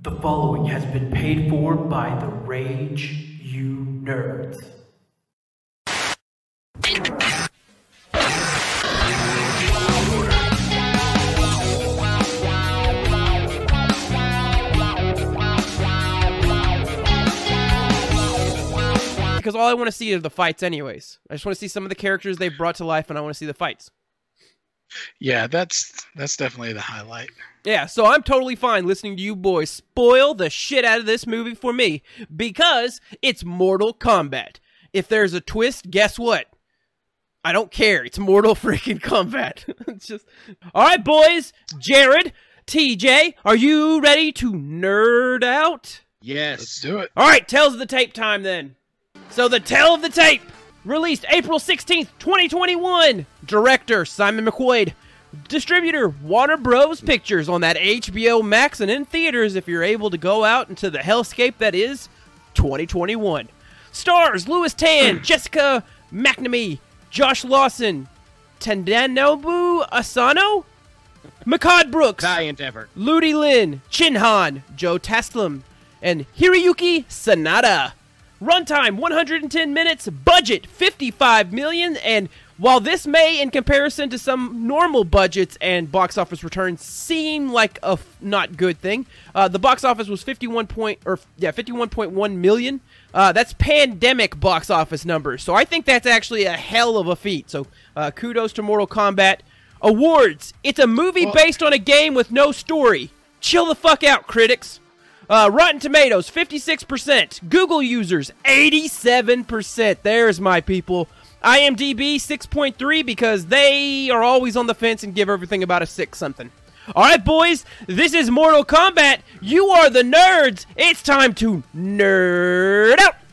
The following has been paid for by the Rage You Nerds. Because all I want to see are the fights anyways. I just want to see some of the characters they've brought to life, and I want to see the fights. Yeah, that's definitely the highlight. Yeah, so I'm totally fine listening to you boys spoil the shit out of this movie for me, because it's Mortal Kombat. If there's a twist, guess what? I don't care. It's Mortal freaking Kombat. It's just... Alright, boys. Jared, TJ, are you ready to nerd out? Yes. Let's do it. Alright, Tales of the Tape time then. So the Tale of the Tape, released April 16th, 2021. Director, Simon McQuaid. Distributor, Warner Bros. Pictures on that HBO Max and in theaters if you're able to go out into the hellscape that is 2021. Stars, Louis Tan, Jessica McNamee, Josh Lawson, Tendanobu Asano, Makad Brooks, Valiant effort. Ludi Lin, Chinhan, Joe Taslim, and Hiroyuki Sanada. Runtime 110 minutes, budget $55 million, and while this may, in comparison to some normal budgets and box office returns, seem like a not good thing, the box office was 51.1 million. That's pandemic box office numbers, so I think that's actually a hell of a feat. So kudos to Mortal Kombat. Awards: it's a movie based on a game with no story. Chill the fuck out, critics. Rotten Tomatoes, 56%. Google users, 87%. There's my people. IMDb, 6.3 because they are always on the fence and give everything about a 6 something. All right, boys, this is Mortal Kombat. You are the nerds. It's time to nerd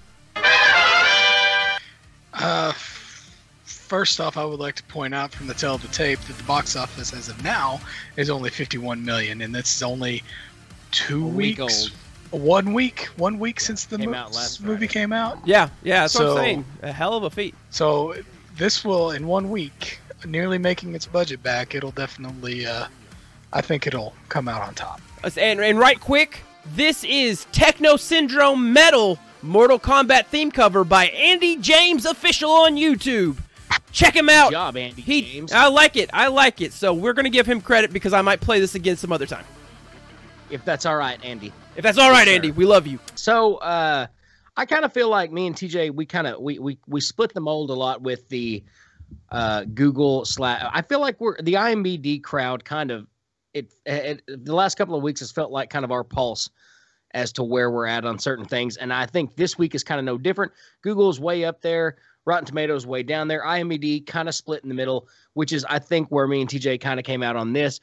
out. First off, I would like to point out from the Tale of the Tape that the box office as of now is only 51 million, and that's only 2 weeks. Old. 1 week since the movie came out. Yeah, that's what I'm saying. A hell of a feat. So this will, in 1 week, nearly making its budget back. It'll definitely, I think it'll come out on top. And right quick, this is Techno Syndrome Metal Mortal Kombat theme cover by Andy James Official on YouTube. Check him out. Good job, Andy James. I like it. So we're going to give him credit because I might play this again some other time. If that's all right, Andy. If that's all right, Yes, Andy, we love you. So, I kind of feel like me and TJ, we split the mold a lot with the Google / I feel like we're the IMDb crowd. Kind of the last couple of weeks has felt like kind of our pulse as to where we're at on certain things, and I think this week is kind of no different. Google's way up there, Rotten Tomatoes way down there, IMDb kind of split in the middle, which is I think where me and TJ kind of came out on this.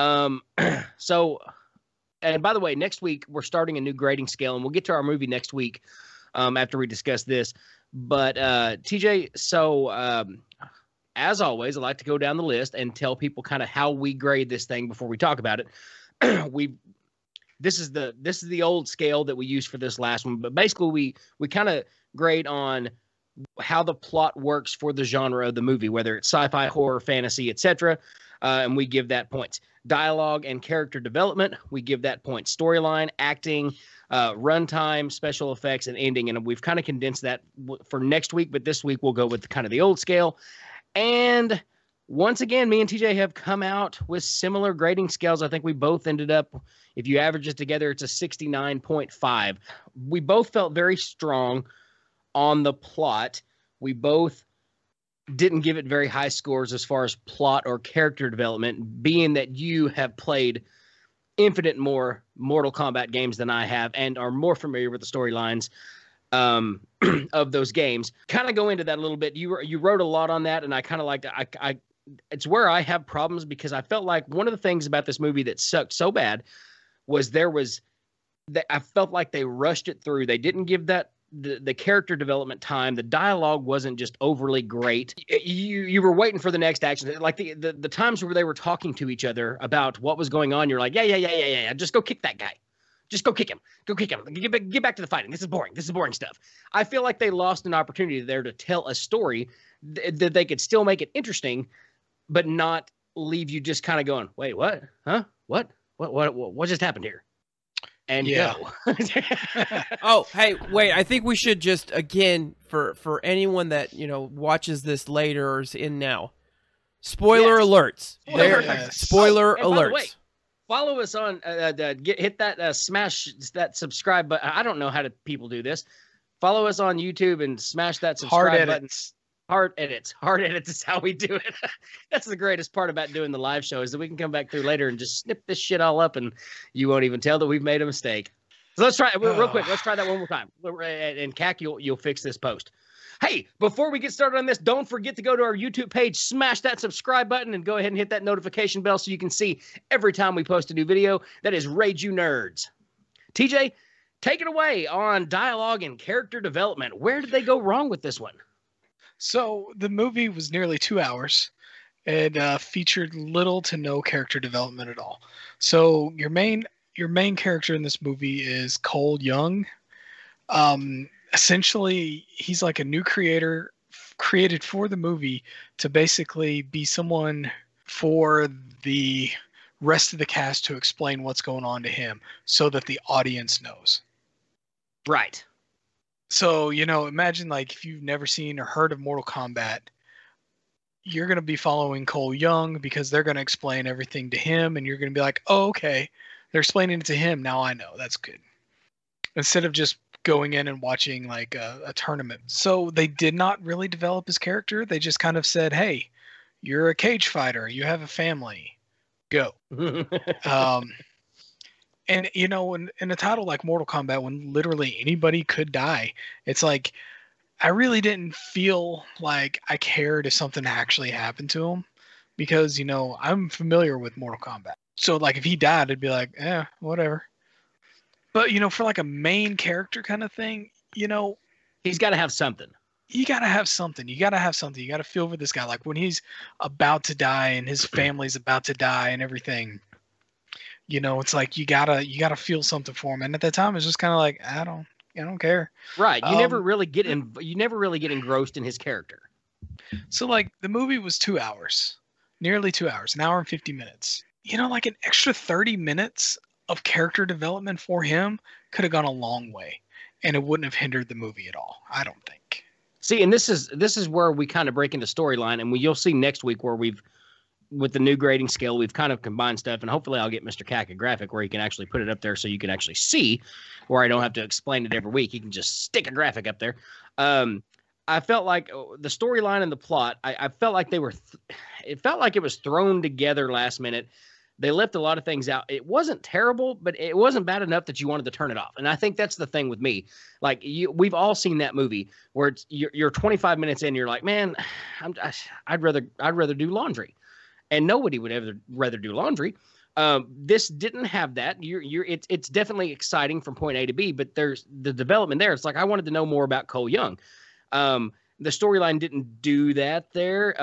So. And by the way, next week, we're starting a new grading scale, and we'll get to our movie next week after we discuss this. But, TJ, so as always, I like to go down the list and tell people kind of how we grade this thing before we talk about it. This is the old scale that we used for this last one. But basically, we kind of grade on how the plot works for the genre of the movie, whether it's sci-fi, horror, fantasy, etc., and we give that points. Dialogue and character development, we give that point. Storyline, acting, runtime, special effects, and ending. And we've kind of condensed that for next week, but this week we'll go with kind of the old scale. And once again, me and TJ have come out with similar grading scales. I think we both ended up, if you average it together, it's a 69.5. We both felt very strong on the plot. We both didn't give it very high scores as far as plot or character development, being that you have played infinite more Mortal Kombat games than I have and are more familiar with the storylines of those games. Kind of go into that a little bit. You wrote a lot on that, and I kind of like to, it's where I have problems because I felt like one of the things about this movie that sucked so bad was I felt like they rushed it through. They didn't give that the character development time. The dialogue wasn't just overly great. You were waiting for the next action. Like the times where they were talking to each other about what was going on, you're like, yeah. Just go kick that guy. Just go kick him. Go kick him. Get back to the fighting. This is boring. This is boring stuff. I feel like they lost an opportunity there to tell a story that they could still make it interesting, but not leave you just kind of going, wait, what? Huh? What just happened here? and Yeah. go. Oh, hey, wait! I think we should just again for anyone that watches this later or is in now. Spoiler Yes. alerts. There, Yes. spoiler And by the alerts. way, follow us on hit that smash that subscribe button. I don't know how people do this. Follow us on YouTube and smash that Hard subscribe button. edits. Hard edits is how we do it. That's the greatest part about doing the live show is that we can come back through later and just snip this shit all up and you won't even tell that we've made a mistake. So let's try it real quick. Let's try that one more time. And Cac, you'll fix this post. Hey, before we get started on this, don't forget to go to our YouTube page, smash that subscribe button, and go ahead and hit that notification bell so you can see every time we post a new video. That is Rage You Nerds. TJ, take it away on dialogue and character development. Where did they go wrong with this one? So the movie was nearly 2 hours. It featured little to no character development at all. So your main character in this movie is Cole Young. Essentially, he's like a new creator created for the movie to basically be someone for the rest of the cast to explain what's going on to him so that the audience knows. Right. So, imagine like if you've never seen or heard of Mortal Kombat, you're going to be following Cole Young because they're going to explain everything to him and you're going to be like, oh, okay, they're explaining it to him. Now I know. That's good. Instead of just going in and watching like a tournament. So they did not really develop his character. They just kind of said, hey, you're a cage fighter. You have a family. Go. And, in a title like Mortal Kombat, when literally anybody could die, it's like, I really didn't feel like I cared if something actually happened to him because, I'm familiar with Mortal Kombat. So, like, if he died, I'd be like, whatever. But, for like a main character kind of thing, He's got to have something. You got to have something. You got to have something. You got to feel for this guy. Like when he's about to die and his family's about to die and everything, it's like you gotta feel something for him. And at that time, it's just kind of like I don't care. Right. You never really get engrossed in his character. So like the movie was 2 hours, nearly 2 hours, an hour and 50 minutes. Like an extra 30 minutes of character development for him could have gone a long way, and it wouldn't have hindered the movie at all. I don't think. See, and this is where we kind of break into storyline, and you'll see next week where with the new grading scale, we've kind of combined stuff, and hopefully I'll get Mr. Cac a graphic where he can actually put it up there so you can actually see, where I don't have to explain it every week. He can just stick a graphic up there. I felt like the storyline and the plot, I felt like it felt like it was thrown together last minute. They left a lot of things out. It wasn't terrible, but it wasn't bad enough that you wanted to turn it off. And I think that's the thing with me. Like we've all seen that movie where you're 25 minutes in, you're like, man, I'd rather do laundry. And nobody would ever rather do laundry. This didn't have that. It's definitely exciting from point A to B, but there's the development there. It's like I wanted to know more about Cole Young. The storyline didn't do that there.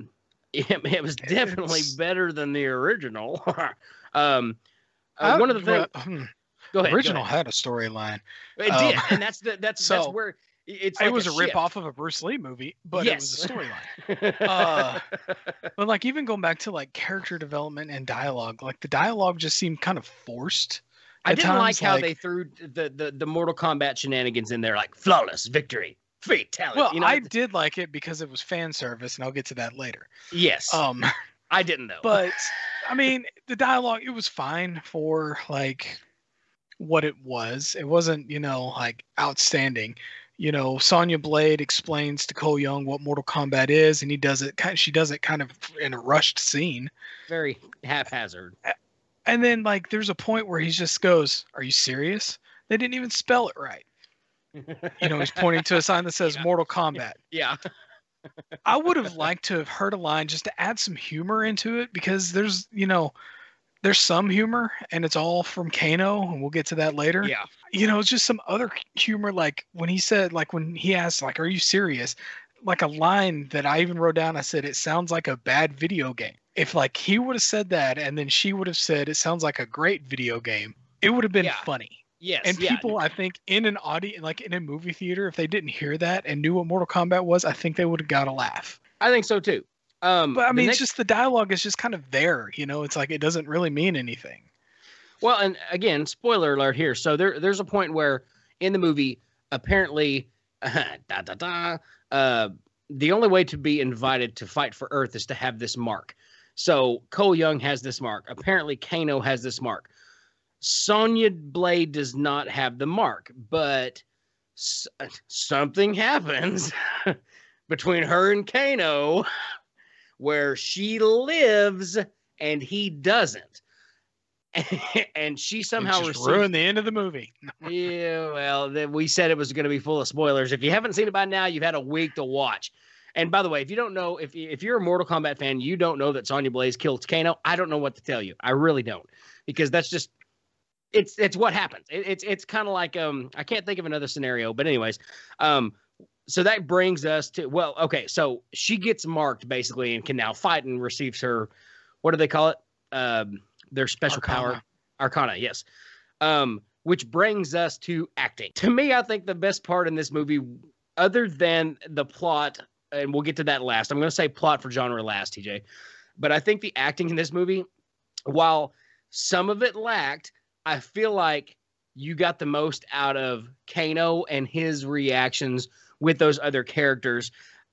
It was definitely better than the original. One of the things. Go ahead. Original had a storyline. It did, and that's where. It's like it was a rip shift. off of a Bruce Lee movie, but Yes. it was a storyline. But like even going back to like character development and dialogue, like the dialogue just seemed kind of forced. I at didn't times, like how they threw the Mortal Kombat shenanigans in there, like flawless victory, fatality. Well, I did like it because it was fan service, and I'll get to that later. Yes. I didn't though. But I mean, the dialogue, it was fine for like what it was. It wasn't, like outstanding. Sonya Blade explains to Cole Young what Mortal Kombat is, and she does it kind of in a rushed scene. Very haphazard. And then like there's a point where he just goes, "Are you serious? They didn't even spell it right." He's pointing to a sign that says Mortal Kombat. Yeah. I would have liked to have heard a line just to add some humor into it because there's some humor and it's all from Kano, and we'll get to that later. Yeah. It's just some other humor, like when he said, like when he asked, like, "Are you serious?" Like a line that I even wrote down. I said, "It sounds like a bad video game." If like he would have said that, and then she would have said, "It sounds like a great video game," it would have been funny. Yes. And people, I think, in an audience, like in a movie theater, if they didn't hear that and knew what Mortal Kombat was, I think they would have got a laugh. I think so too. But I mean, it's just the dialogue is just kind of there. It's like it doesn't really mean anything. Well, and again, spoiler alert here. So there's a point where in the movie, apparently, the only way to be invited to fight for Earth is to have this mark. So Cole Young has this mark. Apparently, Kano has this mark. Sonya Blade does not have the mark, but something happens between her and Kano where she lives and he doesn't. And she somehow ruined the end of the movie. Yeah, well, we said it was going to be full of spoilers. If you haven't seen it by now, you've had a week to watch. And by the way, if you don't know, if you're a Mortal Kombat fan, you don't know that Sonya Blade kills Kano, I don't know what to tell you. I really don't, because that's just it's what happens. It's kind of like I can't think of another scenario, but anyways, so that brings us to, well, okay, so she gets marked basically and can now fight and receives her, what do they call it? Their special power, Arcana, yes. Which brings us to acting. To me, I think the best part in this movie, other than the plot, and we'll get to that last. I'm going to say plot for genre last, TJ. But I think the acting in this movie, while some of it lacked, I feel like you got the most out of Kano and his reactions with those other characters.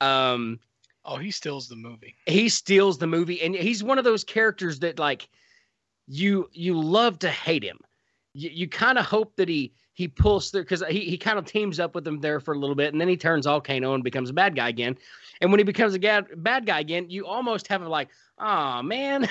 He steals the movie. He steals the movie, and he's one of those characters that, like, you love to hate him. You kind of hope that he pulls through, because he kind of teams up with them there for a little bit, and then he turns all Kano and becomes a bad guy again. And when he becomes a bad guy again, you almost have him like, oh man,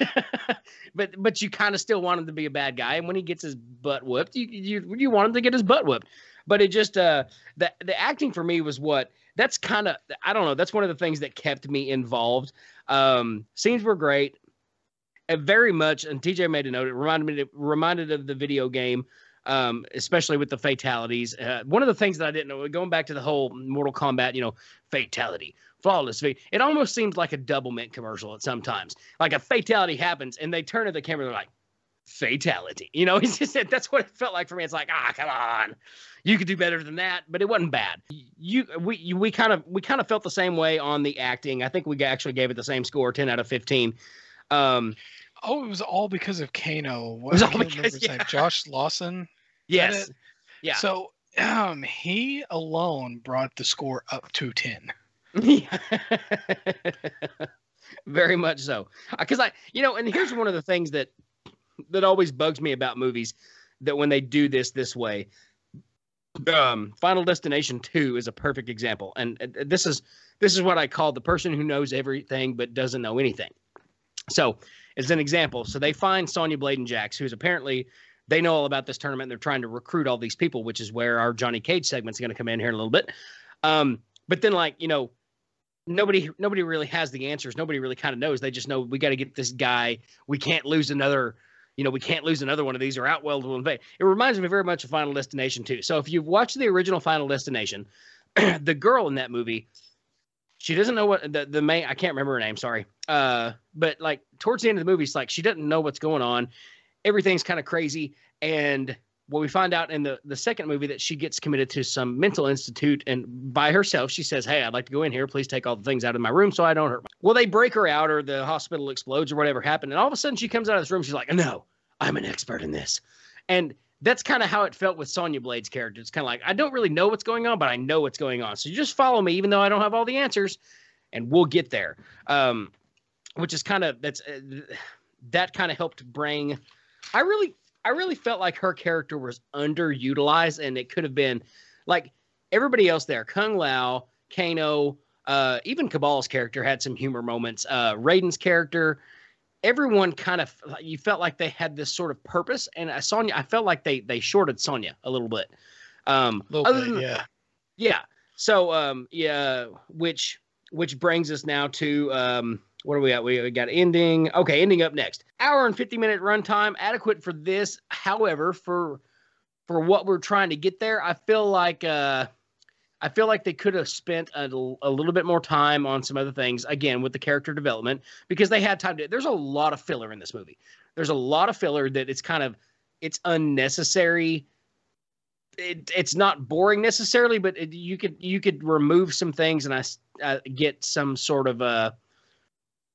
but you kind of still want him to be a bad guy. And when he gets his butt whooped, you want him to get his butt whooped. But it just the acting for me was that's kind of, I don't know, that's one of the things that kept me involved. Scenes were great. Very much, and TJ made a note, it reminded of the video game, especially with the fatalities. One of the things that I didn't know, going back to the whole Mortal Kombat, fatality, flawless. It almost seems like a Double Mint commercial at sometimes. Like a fatality happens, and they turn to the camera, they're like, fatality. It's just, that's what it felt like for me. It's like, come on, you could do better than that, but it wasn't bad. We kind of felt the same way on the acting. I think we actually gave it the same score, 10 out of 15. It was all because of Kano. It was all because his name. Josh Lawson. Yes. Yeah. So he alone brought the score up to 10. Very much so. Because and here's one of the things that always bugs me about movies, that when they do this way, Final Destination 2 is a perfect example. And this is what I call the person who knows everything but doesn't know anything. So, as an example, so they find Sonya Blade and Jax, who's apparently, they know all about this tournament, and they're trying to recruit all these people, which is where our Johnny Cage segment's going to come in here in a little bit. But then, nobody really has the answers. Nobody really kind of knows. They just know, we got to get this guy. We can't lose another one of these, or Outworld will invade. It reminds me very much of Final Destination 2. So if you've watched the original Final Destination, the girl in that movie, she doesn't know what the main, I can't remember her name, sorry. But like towards the end of the movie, it's like she doesn't know what's going on. Everything's kind of crazy. And what we find out in the second movie, that she gets committed to some mental institute, and by herself, she says, hey, I'd like to go in here. Please take all the things out of my room so I don't hurt. Well, they break her out, or the hospital explodes, or whatever happened. And all of a sudden she comes out of this room. She's like, no, I'm an expert in this. And that's kind of how it felt with Sonya Blade's character. It's kind of like, I don't really know what's going on, but I know what's going on. So you just follow me, even though I don't have all the answers, and we'll get there. Which is kind of, that kind of helped bring, I really felt like her character was underutilized, and it could have been like everybody else there. Kung Lao, Kano, even Cabal's character had some humor moments. Raiden's character, everyone kind of, you felt like they had this sort of purpose. And Sonya, I felt like they shorted Sonya a little bit. Yeah. So, which brings us now to, what do we got? We got ending. Okay, ending up next. Hour and 50-minute runtime, adequate for this. However, for what we're trying to get there, I feel like they could have spent a little bit more time on some other things, again, with the character development, because they had time to. There's a lot of filler in this movie. There's a lot of filler that it's unnecessary. It's not boring necessarily, but you could remove some things, and I get some sort of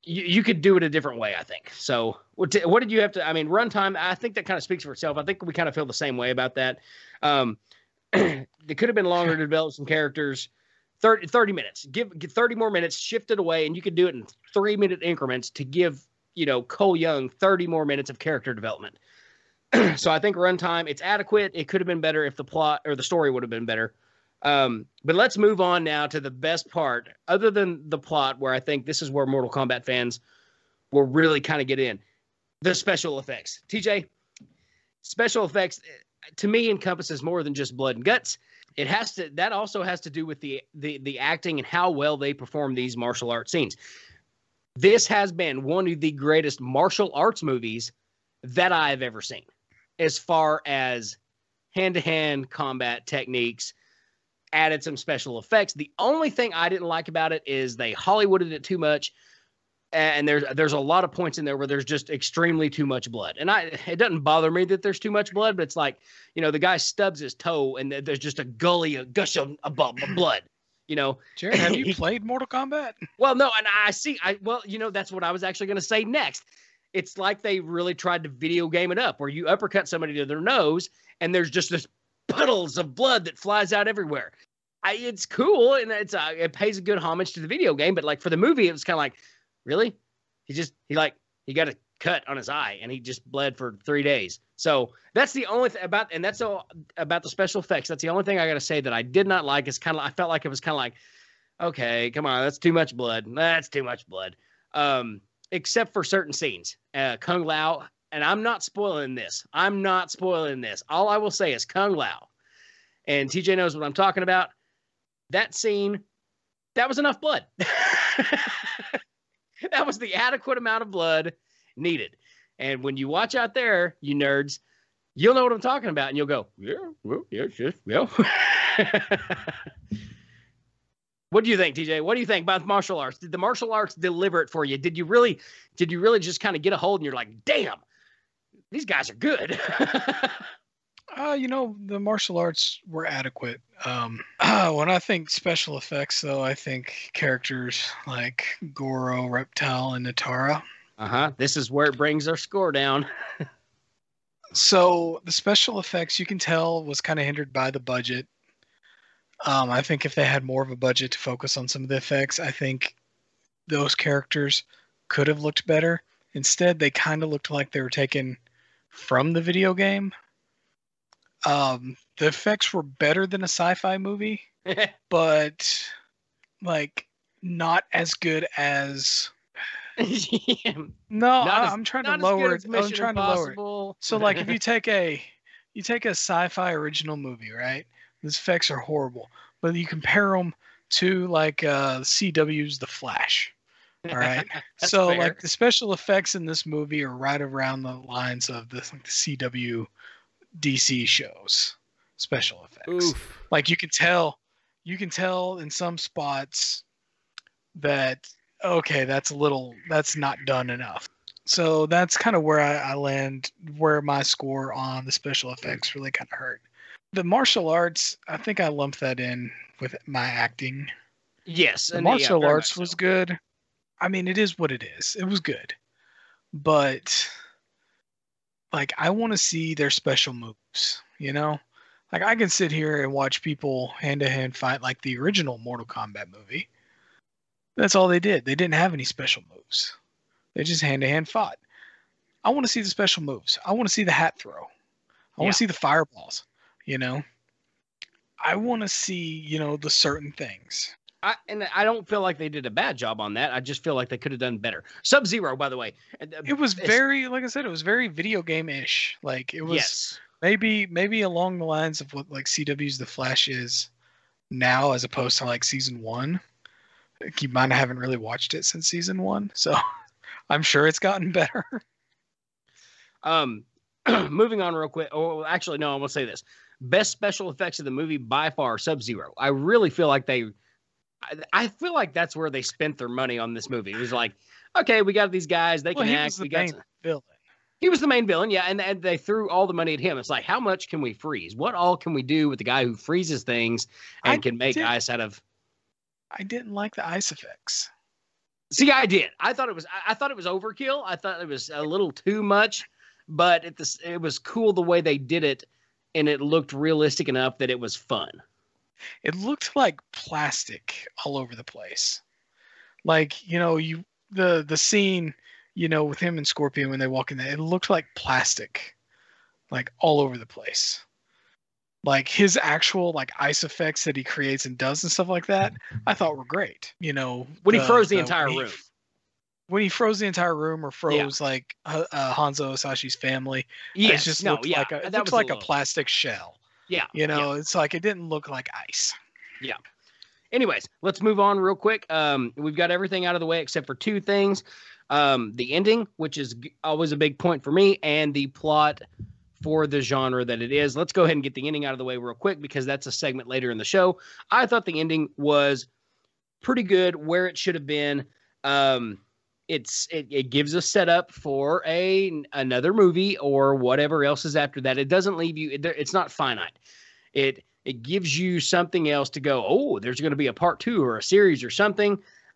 you could do it a different way, I think. So what did you have to, I mean, runtime, I think that kind of speaks for itself. I think we kind of feel the same way about that. It could have been longer to develop some characters. 30 minutes, give 30 more minutes, shift it away, and you could do it in 3-minute increments to give, Cole Young 30 more minutes of character development. So I think runtime, it's adequate. It could have been better if the plot or the story would have been better. But let's move on now to the best part, other than the plot, where I think this is where Mortal Kombat fans will really kind of get in. The special effects. TJ, special effects, to me, encompasses more than just blood and guts. That also has to do with the acting and how well they perform these martial arts scenes. This has been one of the greatest martial arts movies that I have ever seen, as far as hand-to-hand combat techniques, added some special effects. The only thing I didn't like about it is they Hollywooded it too much, and there's a lot of points in there where there's just extremely too much blood. And it doesn't bother me that there's too much blood, but it's like, the guy stubs his toe and there's just a gush of blood. Jared, have you played Mortal Kombat? Well, no, and that's what I was actually going to say next. It's like they really tried to video game it up, where you uppercut somebody to their nose and there's just this puddles of blood that flies out everywhere. It's cool, and it pays a good homage to the video game, but like for the movie, it was kind of like, really? He got a cut on his eye and he just bled for 3 days. So that's the only thing that's all about the special effects. That's the only thing I got to say that I did not like. Is I felt like it was kind of like, okay, come on, that's too much blood. That's too much blood. Except for certain scenes. Kung Lao, and I'm not spoiling this. All I will say is Kung Lao, and TJ knows what I'm talking about. That scene, that was enough blood. That was the adequate amount of blood needed. And when you watch out there, you nerds, you'll know what I'm talking about, and you'll go, yeah, well, yeah, yeah. What do you think, TJ? What do you think about martial arts? Did the martial arts deliver it for you? Did you really just kind of get a hold and you're like, damn, these guys are good? The martial arts were adequate. When I think special effects, though, I think characters like Goro, Reptile, and Natara. This is where it brings our score down. So the special effects, you can tell, was kind of hindered by the budget. I think if they had more of a budget to focus on some of the effects, I think those characters could have looked better. Instead, they kind of looked like they were taken from the video game. The effects were better than a sci-fi movie, but not as good as. No, I'm trying to lower it. I'm trying to lower it. So, if you take a sci-fi original movie, right? The effects are horrible, but you compare them to CW's The Flash. All right. So fair. The special effects in this movie are right around the lines of the CW DC shows. Special effects. Oof. You can tell in some spots that, okay, that's not done enough. So that's kind of where I land, where my score on the special effects really kind of hurt. The martial arts, I think I lumped that in with my acting. Yes. The martial arts was good. I mean, it is what it is. It was good. But, I want to see their special moves, I can sit here and watch people hand-to-hand fight like the original Mortal Kombat movie. That's all they did. They didn't have any special moves. They just hand-to-hand fought. I want to see the special moves. I want to see the hat throw. I want to see the fireballs. I want to see, the certain things. I don't feel like they did a bad job on that. I just feel like they could have done better. Sub-Zero, by the way. It was very, like I said, it was very video game-ish. It was maybe along the lines of what CW's The Flash is now, as opposed to season 1. You might haven't really watched it since season 1, so I'm sure it's gotten better. Moving on real quick. Oh, actually, no, I'm going to say this. Best special effects of the movie by far, Sub-Zero. I really feel like I feel like that's where they spent their money on this movie. It was like, okay, we got these guys. They can act. He was the main villain. He was the main villain, yeah, and they threw all the money at him. It's like, how much can we freeze? What all can we do with the guy who freezes things and can make ice out of... I didn't like the ice effects. See, I did. I thought it was overkill. I thought it was a little too much, but it was cool the way they did it, and it looked realistic enough that it was fun. It looked like plastic all over the place. Like, the scene, with him and Scorpion when they walk in there, it looked like plastic, like all over the place. Like his actual like ice effects that he creates and does and stuff like that, I thought were great. When he froze the entire room. When he froze the entire room or froze like Hanzo Sashi's family, it just looked like a plastic shell. Yeah. It's like it didn't look like ice. Yeah. Anyways, let's move on real quick. We've got everything out of the way except for two things. The ending, which is always a big point for me, and the plot for the genre that it is. Let's go ahead and get the ending out of the way real quick because that's a segment later in the show. I thought the ending was pretty good where it should have been. It gives a setup for another movie or whatever else is after that. It doesn't leave you. It's not finite. It gives you something else to go. Oh, there's going to be a part 2 or a series or something.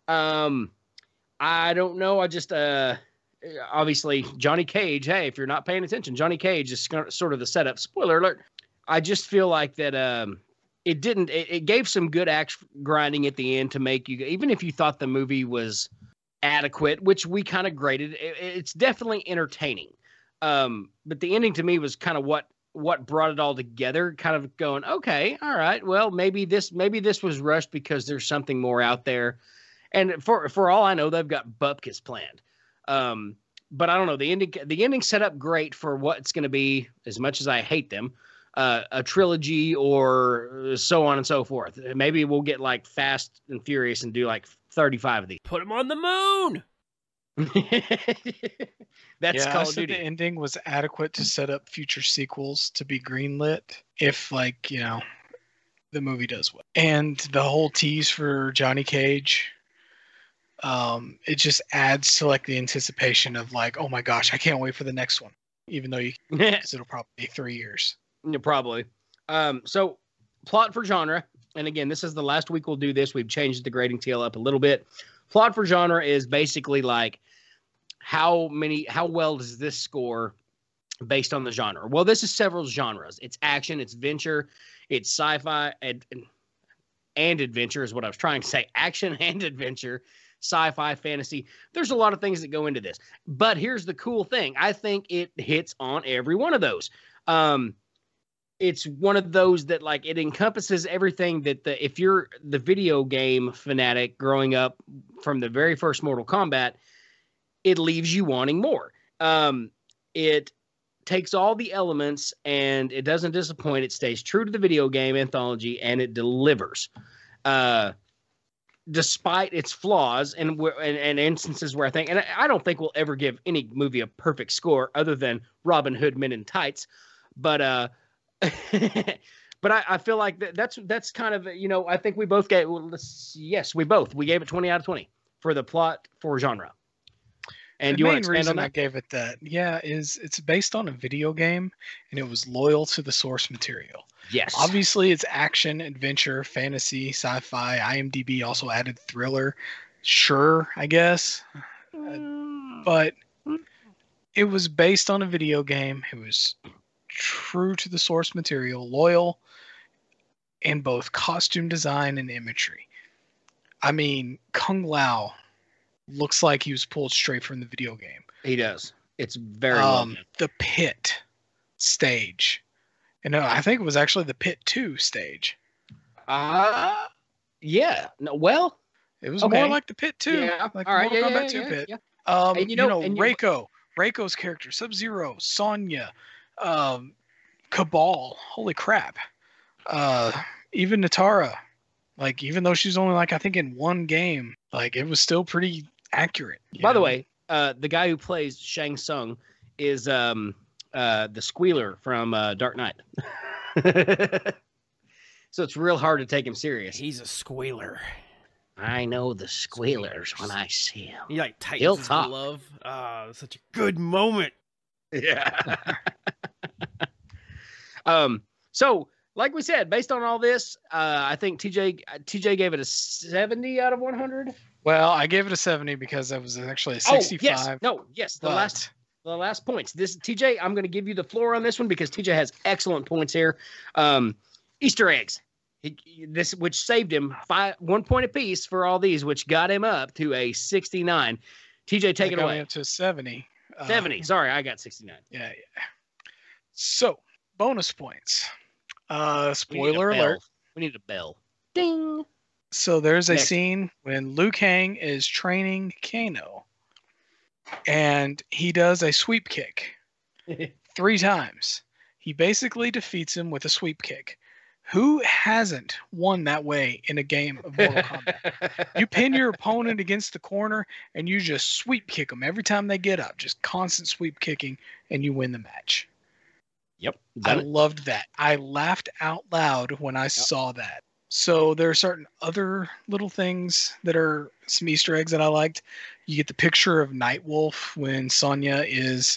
I don't know. I just obviously Johnny Cage. Hey, if you're not paying attention, Johnny Cage is sort of the setup. Spoiler alert. I just feel like that it gave some good action grinding at the end to make you, even if you thought the movie was adequate, which we kind of graded, it's definitely entertaining. But the ending to me was kind of what brought it all together, kind of going, okay, all right, well, maybe this was rushed because there's something more out there. And for all I know, they've got Bupkis planned. But I don't know. The ending set up great for what it's going to be, as much as I hate them, a trilogy or so on and so forth. Maybe we'll get like Fast and Furious and do like 35 of these. Put him on the moon. That's Call of Duty. The ending was adequate to set up future sequels to be greenlit if the movie does well. And the whole tease for Johnny Cage, it just adds to like the anticipation of like, oh my gosh, I can't wait for the next one, even though it'll probably be 3 years. Yeah, probably. So plot for genre, and again, this is the last week we'll do this. We've changed the grading scale up a little bit. Plot for genre is basically like how well does this score based on the genre? Well, this is several genres. It's action, it's adventure, it's sci-fi, and adventure is what I was trying to say. Action and adventure, sci-fi, fantasy. There's a lot of things that go into this. But here's the cool thing. I think it hits on every one of those. It's one of those that like it encompasses everything that if you're the video game fanatic growing up from the very first Mortal Kombat, it leaves you wanting more. It takes all the elements and it doesn't disappoint. It stays true to the video game anthology and it delivers. Despite its flaws and instances where I don't think we'll ever give any movie a perfect score other than Robin Hood Men in Tights. But but I feel like that's kind of, I think we both gave, we gave it 20 out of 20 for the plot for genre. And the main reason I gave it that, is it's based on a video game and it was loyal to the source material. Yes. Obviously it's action, adventure, fantasy, sci-fi. IMDb also added thriller. Sure, I guess. But it was based on a video game. It was true to the source material, loyal in both costume design and imagery. I mean, Kung Lao looks like he was pulled straight from the video game. He does. It's very well done. The Pit stage. And I think it was actually the Pit 2 stage. Yeah. No, well, it was more like the Pit 2. Yeah. Like all right. Mortal Kombat 2 Pit. Yeah. Reiko's character, Sub-Zero, Sonya, Cabal, holy crap. Even Natara, like, even though she's only like, I think in one game, like, it was still pretty accurate. By the way, the guy who plays Shang Tsung is the Squealer from Dark Knight. So it's real hard to take him serious. He's a squealer. I know the squealers when I see him. He like tightens his glove. Such a good moment. Yeah. So like we said, based on all this, I think TJ gave it a 70 out of 100. Well, I gave it a 70 because that was actually a 65. Yes. The last points. This TJ, I'm going to give you the floor on this one because TJ has excellent points here. Easter eggs. Which saved him 1 point apiece for all these, which got him up to a 69. TJ, take it away. Up to a 70. 70. Sorry, I got 69. Yeah. So, bonus points. Spoiler alert. We need a bell. Ding. So there's a scene when Liu Kang is training Kano, and he does a sweep kick 3 times. He basically defeats him with a sweep kick. Who hasn't won that way in a game of Mortal Kombat? You pin your opponent against the corner, and you just sweep kick them every time they get up. Just constant sweep kicking, and you win the match. Yep. I loved that. I laughed out loud when I saw that. So there are certain other little things that are some Easter eggs that I liked. You get the picture of Nightwolf when Sonya is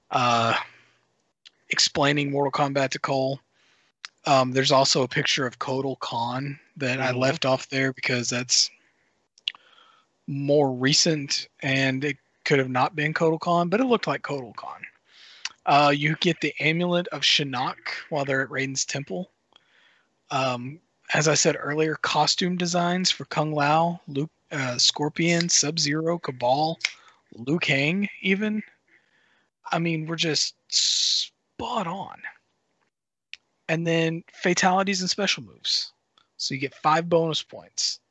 explaining Mortal Kombat to Cole. There's also a picture of Kotal Khan that I left off there because that's more recent and it could have not been Kotal Khan, but it looked like Kotal Khan. You get the amulet of Shinnok while they're at Raiden's temple. As I said earlier, costume designs for Kung Lao, Luke, Scorpion, Sub-Zero, Cabal, Liu Kang even. I mean, we're just spot on. And then fatalities and special moves. So you get 5 bonus points.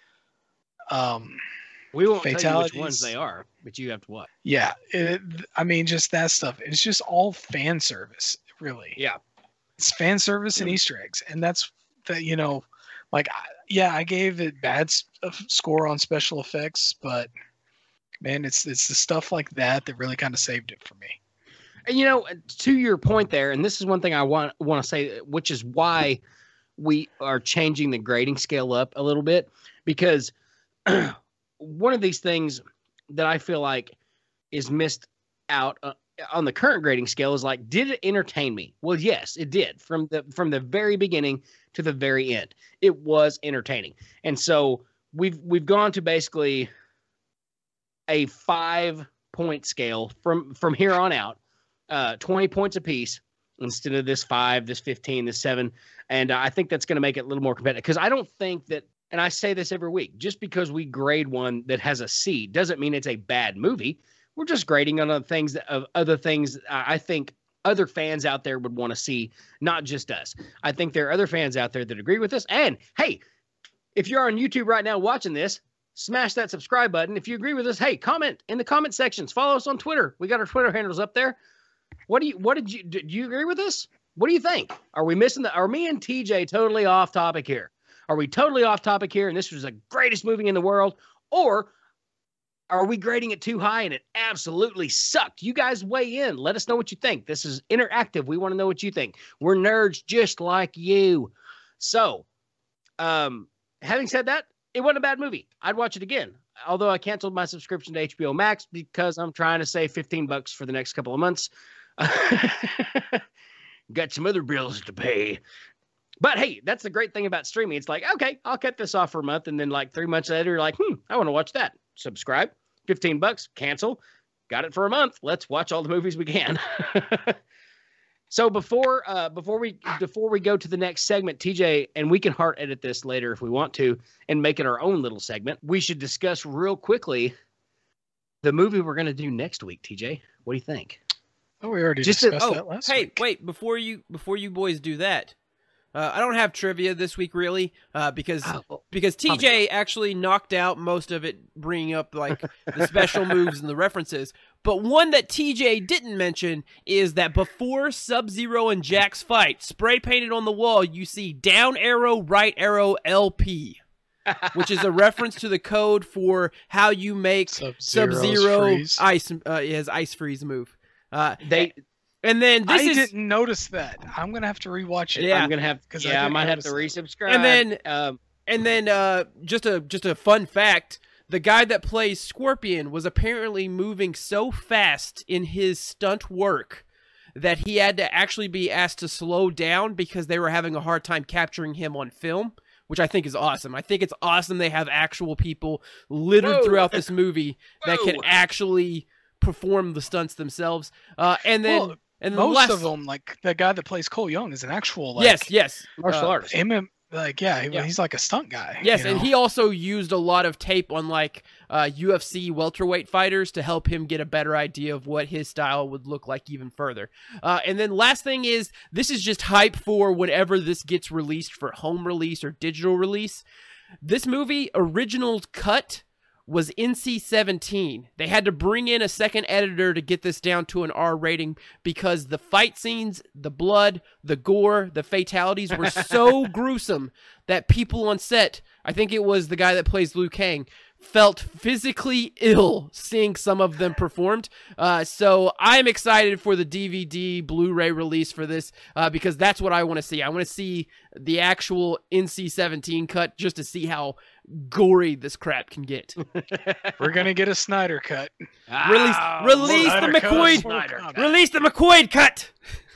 We won't tell you which ones they are, but you have to watch. Yeah. I mean, just that stuff. It's just all fan service, really. Yeah. It's fan service and Easter eggs. And that's that, you know, like, I gave it bad score on special effects, but man, it's the stuff like that really kind of saved it for me. And, you know, to your point there, and this is one thing I want to say, which is why we are changing the grading scale up a little bit, because one of these things that I feel like is missed out on the current grading scale is like, did it entertain me? Well, yes, it did. From the very beginning to the very end, it was entertaining. And so we've gone to basically a 5-point scale from here on out. 20 points apiece instead of this 5, this 15, this 7. And I think that's going to make it a little more competitive because I don't think that, and I say this every week, just because we grade one that has a C doesn't mean it's a bad movie. We're just grading on other things I think other fans out there would want to see, not just us. I think there are other fans out there that agree with us. And hey, if you're on YouTube right now watching this, smash that subscribe button. If you agree with us, hey, comment in the comment sections. Follow us on Twitter. We got our Twitter handles up there. Do you agree with this? What do you think? Are we missing are me and TJ totally off topic here? Are we totally off topic here and this was the greatest movie in the world? Or are we grading it too high and it absolutely sucked? You guys weigh in. Let us know what you think. This is interactive. We want to know what you think. We're nerds just like you. So, having said that, it wasn't a bad movie. I'd watch it again. Although I canceled my subscription to HBO Max because I'm trying to save $15 for the next couple of months. Got some other bills to pay. But hey, that's the great thing about streaming. It's like, okay, I'll cut this off for a month. And then like 3 months later, you're like, I want to watch that. Subscribe, $15, cancel. Got it for a month. Let's watch all the movies we can. So before we go to the next segment, TJ, and we can hard edit this later if we want to and make it our own little segment, we should discuss real quickly the movie we're going to do next week. TJ, what do you think? Oh, we already discussed that last week. Wait, before you boys do that, I don't have trivia this week really, because TJ actually knocked out most of it, bringing up like the special moves and the references. But one that TJ didn't mention is that before Sub-Zero and Jax fight, spray painted on the wall, you see down arrow, right arrow, LP, which is a reference to the code for how you make Sub-Zero his ice freeze move. And then I didn't notice that. I'm gonna have to rewatch it. Yeah, I'm gonna have because I might have to resubscribe. And then just a fun fact: the guy that plays Scorpion was apparently moving so fast in his stunt work that he had to actually be asked to slow down because they were having a hard time capturing him on film, which I think is awesome. I think it's awesome they have actual people littered throughout this movie that can actually perform the stunts themselves. And then most of them, like the guy that plays Cole Young, is an actual yes martial artist. He's like a stunt guy. Yes, and he also used a lot of tape on UFC welterweight fighters to help him get a better idea of what his style would look like even further. And then last thing is, this is just hype for whenever this gets released for home release or digital release. This movie, original cut, was NC-17. They had to bring in a second editor to get this down to an R rating because the fight scenes, the blood, the gore, the fatalities were so gruesome that people on set, I think it was the guy that plays Liu Kang, felt physically ill seeing some of them performed. So I'm excited for the DVD Blu-ray release for this because that's what I want to see. I want to see the actual NC-17 cut just to see how gory this crap can get. We're gonna get a Snyder cut. Release the McQuaid. Release the McQuaid cut.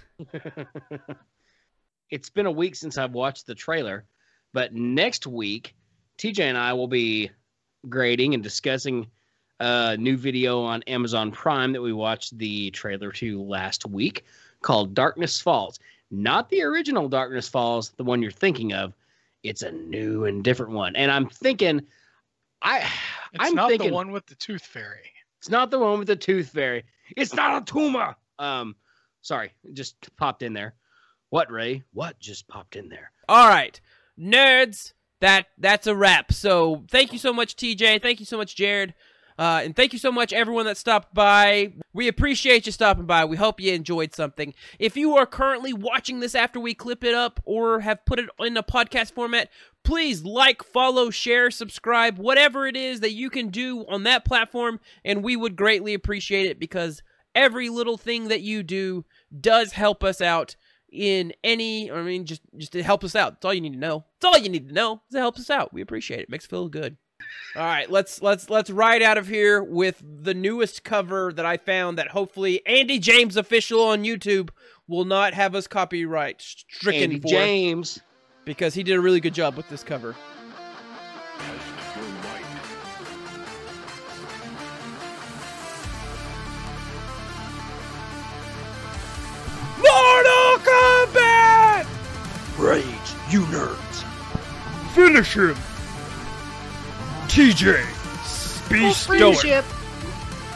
It's been a week since I've watched the trailer, but next week, TJ and I will be grading and discussing a new video on Amazon Prime that we watched the trailer to last week called Darkness Falls. Not the original Darkness Falls, the one you're thinking of. It's a new and different one. And I'm thinking, It's not the one with the tooth fairy. It's not the one with the tooth fairy. It's not a tumor. Sorry, it just popped in there. What, Ray? What just popped in there? All right, nerds. That's a wrap. So thank you so much, TJ. Thank you so much, Jared. And thank you so much, everyone that stopped by. We appreciate you stopping by. We hope you enjoyed something. If you are currently watching this after we clip it up or have put it in a podcast format, please like, follow, share, subscribe, whatever it is that you can do on that platform, and we would greatly appreciate it because every little thing that you do does help us out just to help us out. That's all you need to know. That's all you need to know. It helps us out. We appreciate it. Makes us feel good. All right, let's ride out of here with the newest cover that I found that hopefully Andy James Official on YouTube will not have us copyright stricken Andy for. James. Because he did a really good job with this cover. Mortal Kombat! Rage, you nerds. Finish him. TJ, be stoic.